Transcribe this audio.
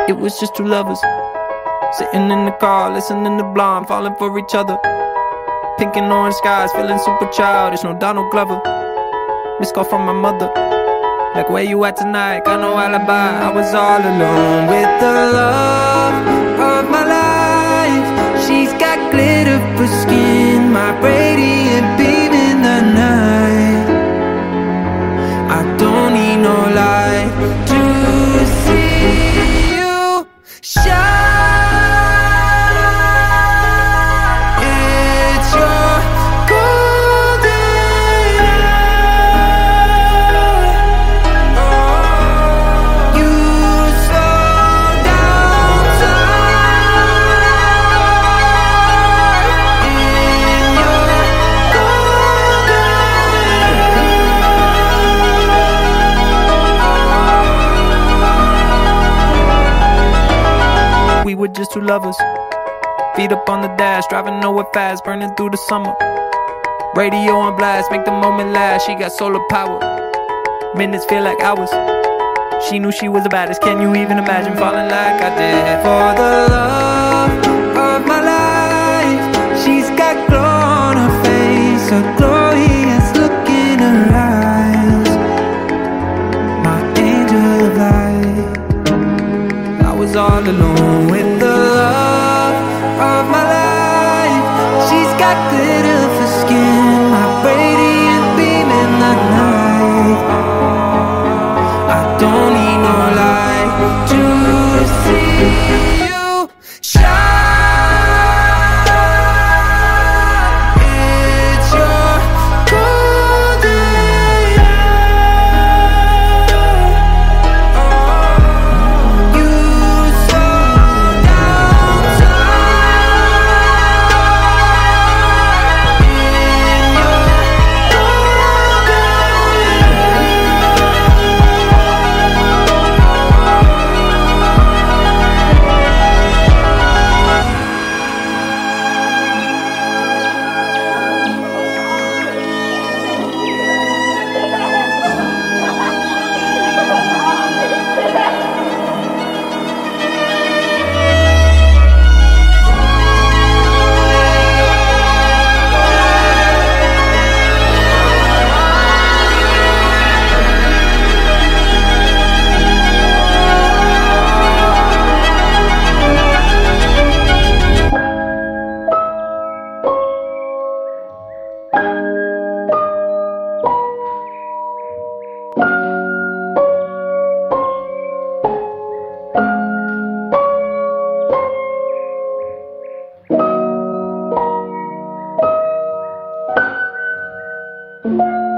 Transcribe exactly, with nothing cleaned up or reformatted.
It was just two lovers sitting in the car, listening to Blonde, falling for each other. Pink and orange skies, feeling super childish. No Donald Glover. Missed call from my mother, like, where you at tonight? Got no alibi. I was all alone with the love of my life. She's got glitter for skin, my radiant beam in the night. I don't need no light to see you shine. We were just two lovers, feet up on the dash, driving nowhere fast, burning through the summer. Radio on blast, make the moment last. She got solar power, minutes feel like hours. She knew she was the baddest. Can you even imagine falling like I did? For the love of my life, she's got glow on her face, a glorious look in her eyes. My angel of light. I was all alone with the love of my life. She's got glitter for skin, my radiant beam in the night. I don't need no light to see you shine. It's your golden hour. You Thank you.